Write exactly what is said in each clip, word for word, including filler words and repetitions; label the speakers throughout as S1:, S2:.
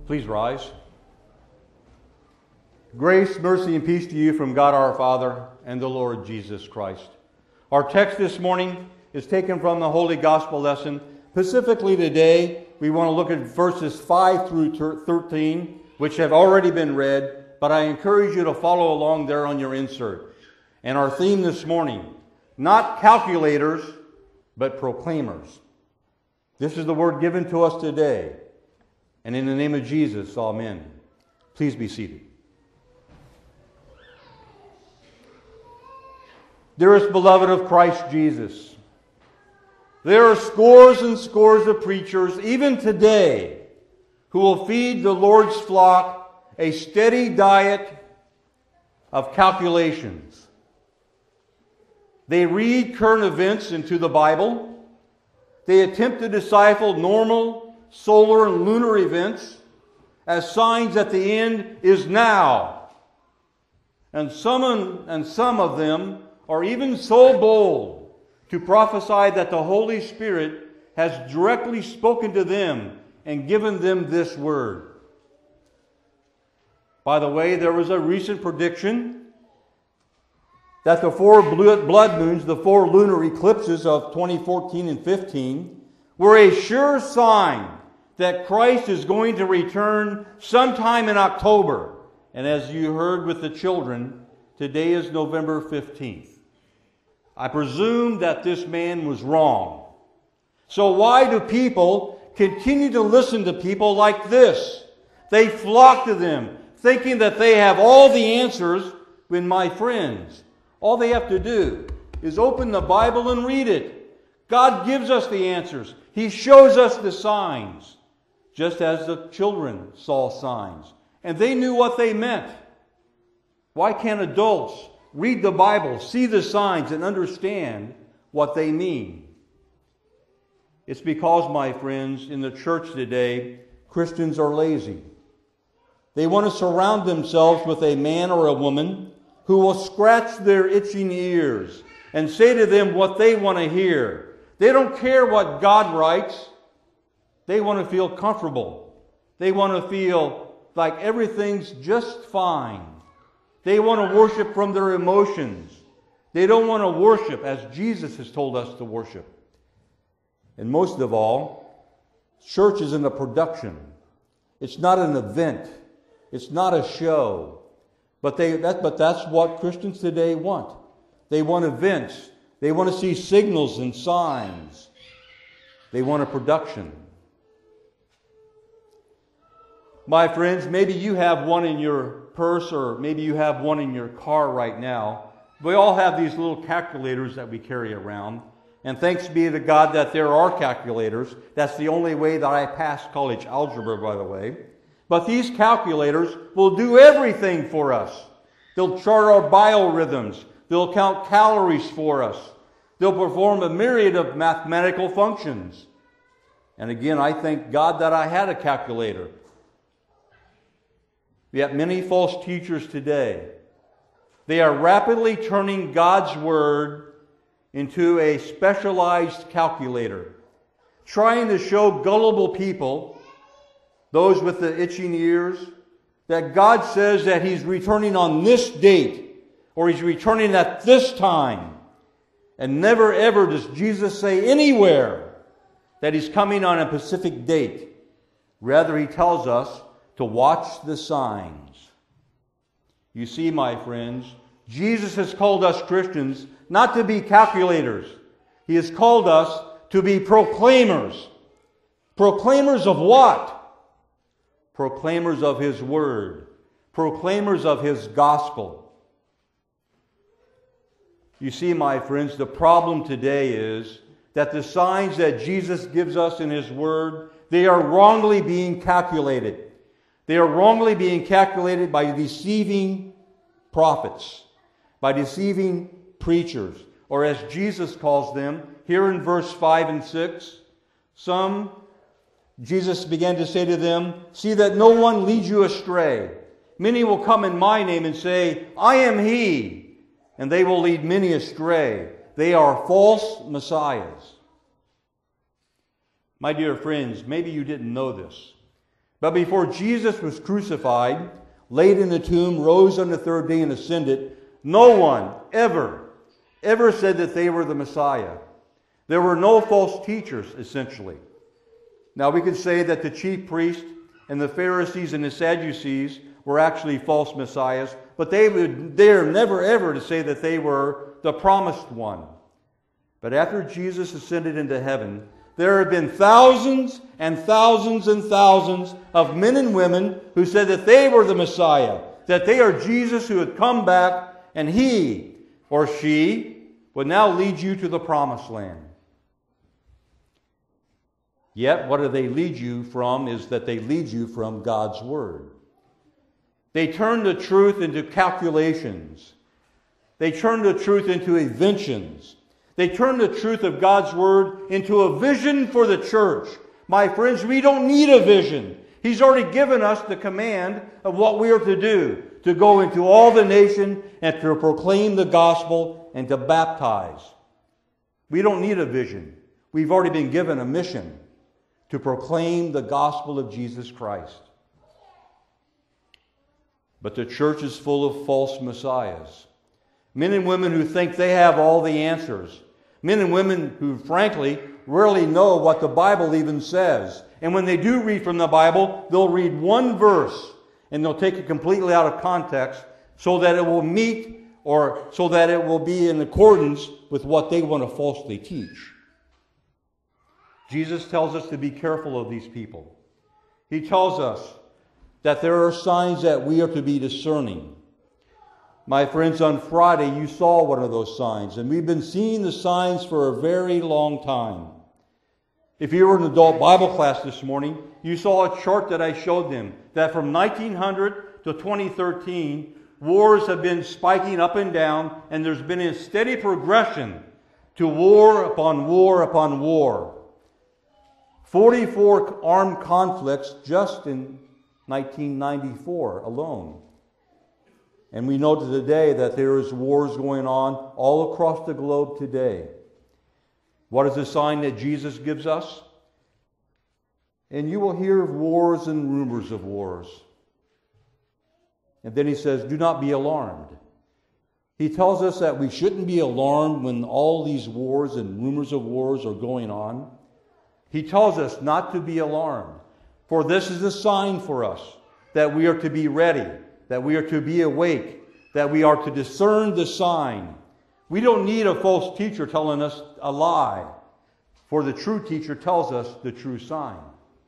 S1: Please rise. Grace, mercy, and peace to you from God our Father and the Lord Jesus Christ. Our text this morning is taken from the Holy Gospel lesson. Specifically today, we want to look at verses five through thirteen, which have already been read, but I encourage you to follow along there on your insert. And our theme this morning, not calculators, but proclaimers. This is the word given to us today. And in the name of Jesus, amen. Please be seated. Dearest beloved of Christ Jesus, there are scores and scores of preachers, even today, who will feed the Lord's flock a steady diet of calculations. They read current events into the Bible. They attempt to decipher normal solar and lunar events as signs that the end is now. And some, and some of them are even so bold to prophesy that the Holy Spirit has directly spoken to them and given them this word. By the way, there was a recent prediction that the four blood moons, the four lunar eclipses of twenty fourteen and fifteen, were a sure sign that Christ is going to return sometime in October. And as you heard with the children, today is November fifteenth. I presume that this man was wrong. So why do people continue to listen to people like this? They flock to them, thinking that they have all the answers. When, my friends, all they have to do is open the Bible and read it. God gives us the answers. He shows us the signs. Just as the children saw signs. And they knew what they meant. Why can't adults read the Bible, see the signs, and understand what they mean? It's because, my friends, in the church today, Christians are lazy. They want to surround themselves with a man or a woman who will scratch their itching ears and say to them what they want to hear. They don't care what God writes. They want to feel comfortable. They want to feel like everything's just fine. They want to worship from their emotions. They don't want to worship as Jesus has told us to worship. And most of all, church isn't a production. It's not an event. It's not a show. But they that, but that's what Christians today want. They want events. They want to see signals and signs. They want a production. My friends, maybe you have one in your purse or maybe you have one in your car right now. We all have these little calculators that we carry around. And thanks be to God that there are calculators. That's the only way that I passed college algebra, by the way. But these calculators will do everything for us. They'll chart our biorhythms. They'll count calories for us. They'll perform a myriad of mathematical functions. And again, I thank God that I had a calculator. Yet many false teachers today, they are rapidly turning God's Word into a specialized calculator, trying to show gullible people, those with the itching ears, that God says that He's returning on this date, or He's returning at this time. And never ever does Jesus say anywhere that He's coming on a specific date. Rather, He tells us to watch the signs. You see, my friends, Jesus has called us Christians not to be calculators. He has called us to be proclaimers. Proclaimers of what? Proclaimers of His Word. Proclaimers of His gospel. You see, my friends, the problem today is that the signs that Jesus gives us in His Word, they are wrongly being calculated. They are wrongly being calculated by deceiving prophets, by deceiving preachers, or as Jesus calls them, here in verse five and six, some, Jesus began to say to them, "See that no one leads you astray. Many will come in my name and say, 'I am He,' and they will lead many astray. They are false messiahs." My dear friends, maybe you didn't know this, But before Jesus was crucified, laid in the tomb, rose on the third day and ascended, no one ever, ever said that they were the Messiah. There were no false teachers, essentially. Now we could say that the chief priests and the Pharisees and the Sadducees were actually false messiahs, but they would dare never ever to say that they were the promised one. But after Jesus ascended into heaven, there have been thousands and thousands and thousands of men and women who said that they were the Messiah, that they are Jesus who had come back, and he or she would now lead you to the promised land. Yet what do they lead you from is that they lead you from God's Word. They turn the truth into calculations. They turn the truth into inventions. They turn the truth of God's Word into a vision for the church. My friends, we don't need a vision. He's already given us the command of what we are to do, to go into all the nation and to proclaim the gospel and to baptize. We don't need a vision. We've already been given a mission to proclaim the gospel of Jesus Christ. But the church is full of false messiahs. Men and women who think they have all the answers. Men and women who, frankly, rarely know what the Bible even says. And when they do read from the Bible, they'll read one verse and they'll take it completely out of context so that it will meet or so that it will be in accordance with what they want to falsely teach. Jesus tells us to be careful of these people. He tells us that there are signs that we are to be discerning. My friends, on Friday you saw one of those signs, and we've been seeing the signs for a very long time. If you were in adult Bible class this morning, you saw a chart that I showed them, that from nineteen hundred to twenty thirteen, wars have been spiking up and down, and there's been a steady progression to war upon war upon war. forty-four armed conflicts just in nineteen ninety-four alone. And we know today that there is wars going on all across the globe today. What is the sign that Jesus gives us? And you will hear of wars and rumors of wars. And then he says, do not be alarmed. He tells us that we shouldn't be alarmed when all these wars and rumors of wars are going on. He tells us not to be alarmed. For this is a sign for us that we are to be ready, that we are to be awake, that we are to discern the sign. We don't need a false teacher telling us a lie, for the true teacher tells us the true sign.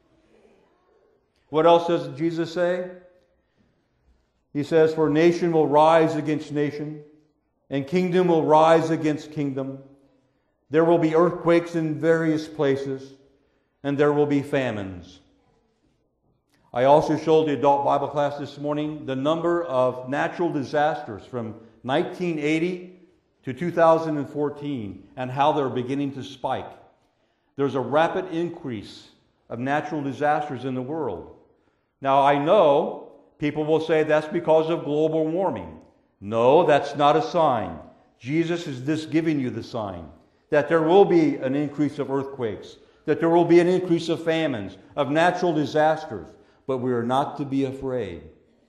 S1: What else does Jesus say? He says, for nation will rise against nation, and kingdom will rise against kingdom. There will be earthquakes in various places, and there will be famines. I also showed the adult Bible class this morning the number of natural disasters from nineteen eighty to two thousand fourteen and how they're beginning to spike. There's a rapid increase of natural disasters in the world. Now I know people will say that's because of global warming. No, that's not a sign. Jesus is just giving you the sign that there will be an increase of earthquakes, that there will be an increase of famines, of natural disasters. But we are not to be afraid.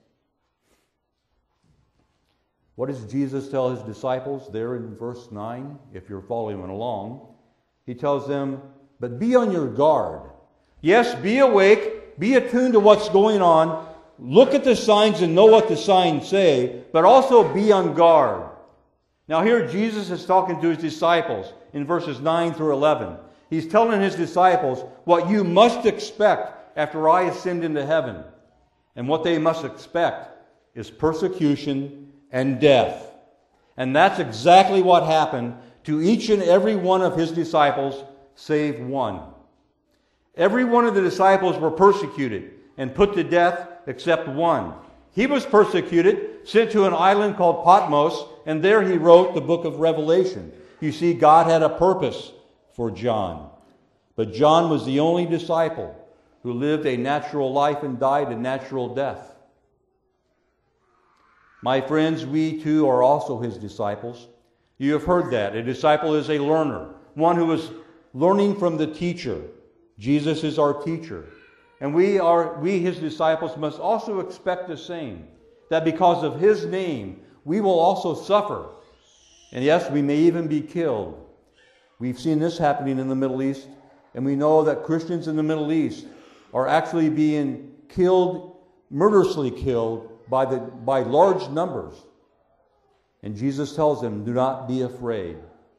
S1: What does Jesus tell his disciples there in verse nine, if you're following along? He tells them, but be on your guard. Yes, be awake, be attuned to what's going on, look at the signs and know what the signs say, but also be on guard. Now here Jesus is talking to his disciples in verses nine through eleven. He's telling his disciples what you must expect after I ascend into heaven. And what they must expect is persecution and death. And that's exactly what happened to each and every one of his disciples, save one. Every one of the disciples were persecuted and put to death except one. He was persecuted, sent to an island called Patmos, and there he wrote the book of Revelation. You see, God had a purpose for John. But John was the only disciple who lived a natural life and died a natural death. My friends, we too are also his disciples. You have heard that. A disciple is a learner, one who is learning from the teacher. Jesus is our teacher. And we are, we, his disciples, must also expect the same, that because of his name, we will also suffer. And yes, we may even be killed. We've seen this happening in the Middle East, and we know that Christians in the Middle East are actually being killed, murderously killed, by, the, by large numbers. And Jesus tells them, do not be afraid.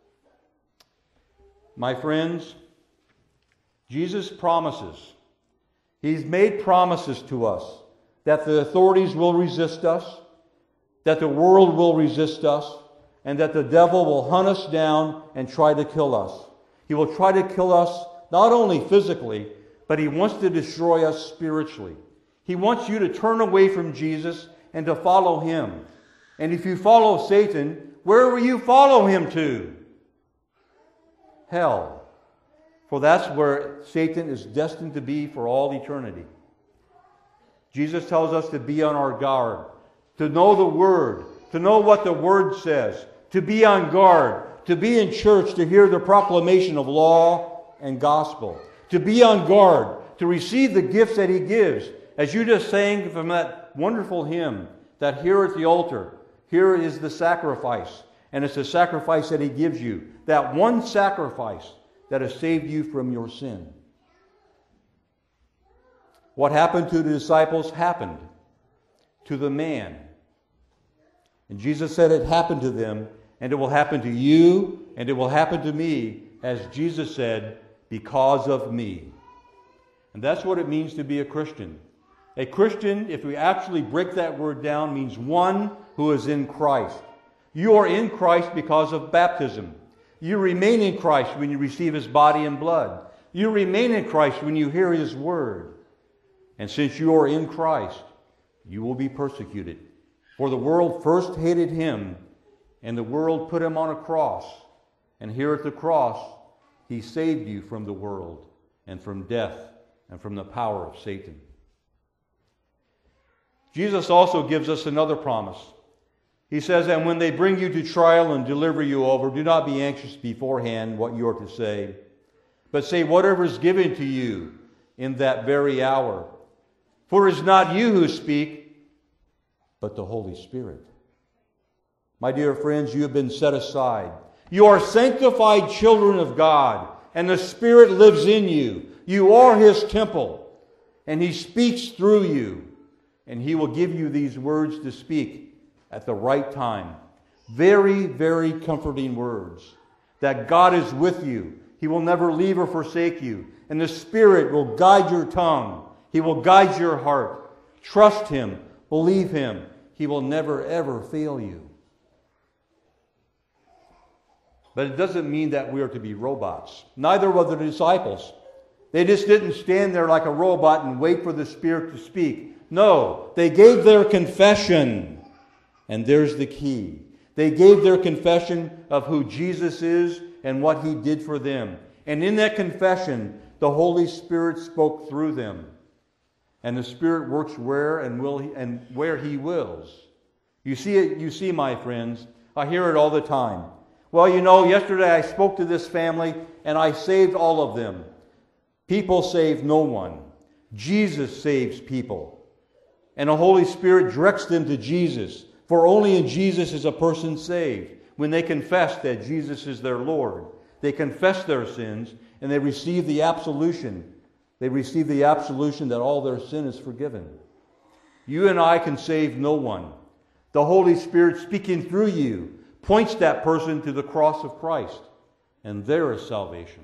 S1: My friends, Jesus promises, he's made promises to us that the authorities will resist us, that the world will resist us, and that the devil will hunt us down and try to kill us. He will try to kill us not only physically, but he wants to destroy us spiritually. He wants you to turn away from Jesus and to follow him. And if you follow Satan, where will you follow him to? Hell. For that's where Satan is destined to be for all eternity. Jesus tells us to be on our guard, to know the Word, to know what the Word says, to be on guard, to be in church, to hear the proclamation of law and gospel, to be on guard, to receive the gifts that he gives. As you just sang from that wonderful hymn, that here at the altar, here is the sacrifice, and it's the sacrifice that he gives you, that one sacrifice that has saved you from your sin. What happened to the disciples happened to the man. And Jesus said it happened to them, and it will happen to you, and it will happen to me, as Jesus said, because of me. And that's what it means to be a Christian. A Christian, if we actually break that word down, means one who is in Christ. You are in Christ because of baptism. You remain in Christ when you receive his body and blood. You remain in Christ when you hear his word. And since you are in Christ, you will be persecuted. For the world first hated him, and the world put him on a cross. And here at the cross, he saved you from the world and from death and from the power of Satan. Jesus also gives us another promise. He says, and when they bring you to trial and deliver you over, do not be anxious beforehand what you are to say, but say whatever is given to you in that very hour. For it is not you who speak, but the Holy Spirit. My dear friends, you have been set aside. You are sanctified children of God, and the Spirit lives in you. You are his temple, and he speaks through you, and he will give you these words to speak at the right time. Very, very comforting words. That God is with you. He will never leave or forsake you. And the Spirit will guide your tongue. He will guide your heart. Trust him. Believe him. He will never, ever fail you. But it doesn't mean that we are to be robots. Neither were the disciples. They just didn't stand there like a robot and wait for the Spirit to speak. No, they gave their confession. And there's the key. They gave their confession of who Jesus is and what he did for them. And in that confession, the Holy Spirit spoke through them. And the Spirit works where and will he, and where he wills. You see it, you see, my friends, I hear it all the time. Well, you know, yesterday I spoke to this family and I saved all of them. People save no one. Jesus saves people. And the Holy Spirit directs them to Jesus. For only in Jesus is a person saved. When they confess that Jesus is their Lord, they confess their sins and they receive the absolution. They receive the absolution that all their sin is forgiven. You and I can save no one. The Holy Spirit speaking through you points that person to the cross of Christ, and there is salvation.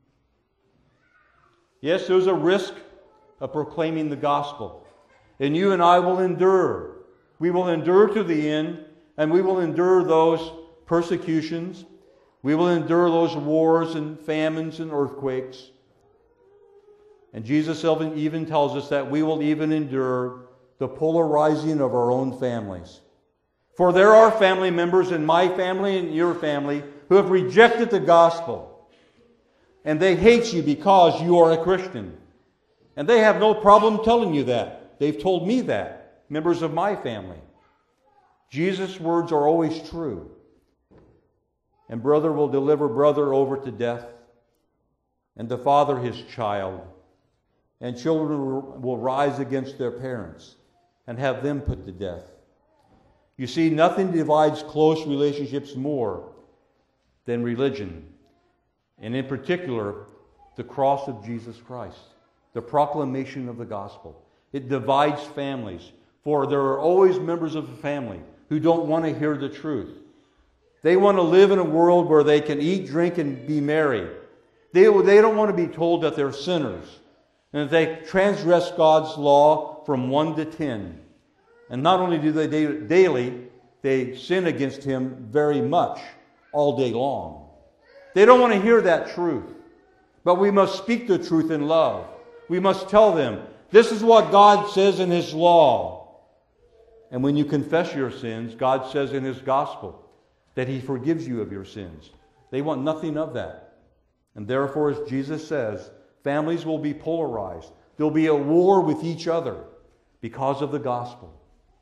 S1: Yes, there's a risk of proclaiming the gospel, and you and I will endure. We will endure to the end, and we will endure those persecutions. We will endure those wars and famines and earthquakes. And Jesus even tells us that we will even endure the polarizing of our own families. For there are family members in my family and your family who have rejected the gospel. And they hate you because you are a Christian. And they have no problem telling you that. They've told me that. Members of my family. Jesus' words are always true. And brother will deliver brother over to death, and the father his child. and children will rise against their parents and have them put to death. You see, nothing divides close relationships more than religion, and in particular, the cross of Jesus Christ, the proclamation of the gospel. It divides families, for there are always members of the family who don't want to hear the truth. They want to live in a world where they can eat, drink, and be merry. They, they don't want to be told that they're sinners and that they transgress God's law from one to ten. And not only do they daily, they sin against Him very much all day long. They don't want to hear that truth. But we must speak the truth in love. We must tell them, this is what God says in His law. And when you confess your sins, God says in His gospel that He forgives you of your sins. They want nothing of that. And therefore, as Jesus says, families will be polarized. There'll be a war with each other because of the gospel.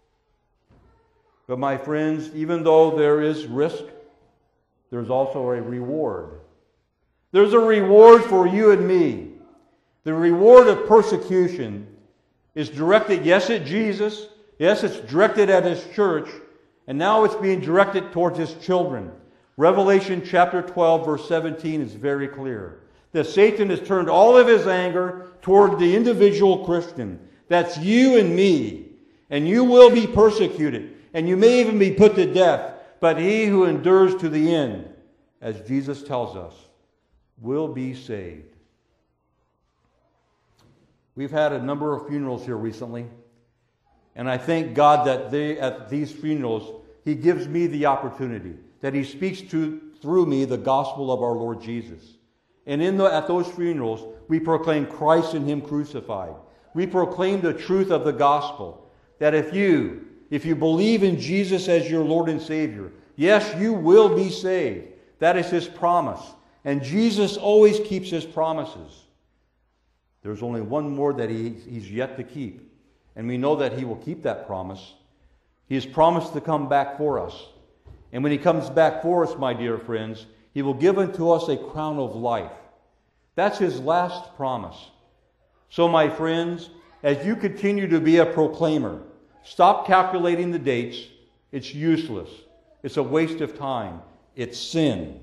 S1: But my friends, even though there is risk, there's also a reward. There's a reward for you and me. The reward of persecution is directed, yes, at Jesus. Yes, it's directed at His church. And now it's being directed towards His children. Revelation chapter twelve, verse seventeen is very clear. That Satan has turned all of his anger toward the individual Christian. That's you and me. And you will be persecuted. And you may even be put to death. But he who endures to the end, as Jesus tells us, will be saved. We've had a number of funerals here recently. And I thank God that they, at these funerals, He gives me the opportunity, that He speaks to, through me the gospel of our Lord Jesus. And in the, at those funerals, we proclaim Christ and Him crucified. We proclaim the truth of the gospel, that if you, if you believe in Jesus as your Lord and Savior, yes, you will be saved. That is His promise. And Jesus always keeps His promises. There's only one more that he, He's yet to keep. And we know that He will keep that promise. He has promised to come back for us. And when He comes back for us, my dear friends, He will give unto us a crown of life. That's His last promise. So, my friends, as you continue to be a proclaimer, stop calculating the dates. It's useless. It's a waste of time. It's sin.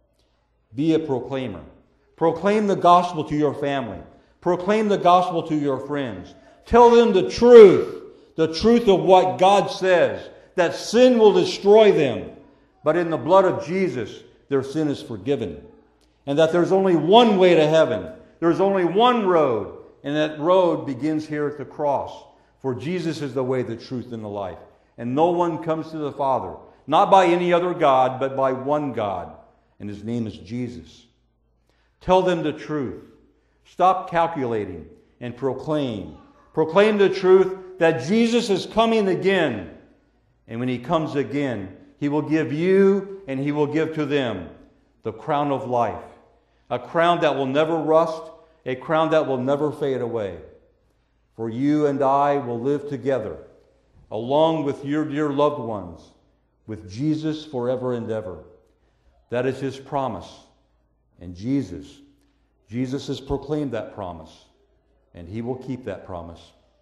S1: Be a proclaimer. Proclaim the gospel to your family. Proclaim the gospel to your friends. Tell them the truth. The truth of what God says. That sin will destroy them. But in the blood of Jesus, their sin is forgiven. And that there's only one way to heaven. There's only one road. And that road begins here at the cross. For Jesus is the way, the truth, and the life. And no one comes to the Father, not by any other God, but by one God. And His name is Jesus. Tell them the truth. Stop calculating and proclaim. Proclaim the truth that Jesus is coming again. And when He comes again, He will give you and He will give to them the crown of life. A crown that will never rust. A crown that will never fade away. For you and I will live together, along with your dear loved ones, with Jesus forever and ever. That is His promise. And Jesus, Jesus has proclaimed that promise. And He will keep that promise.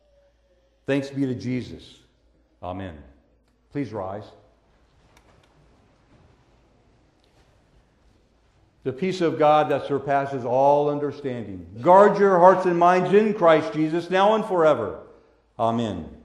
S1: Thanks be to Jesus. Amen. Please rise. The peace of God that surpasses all understanding. Guard your hearts and minds in Christ Jesus, now and forever. Amen.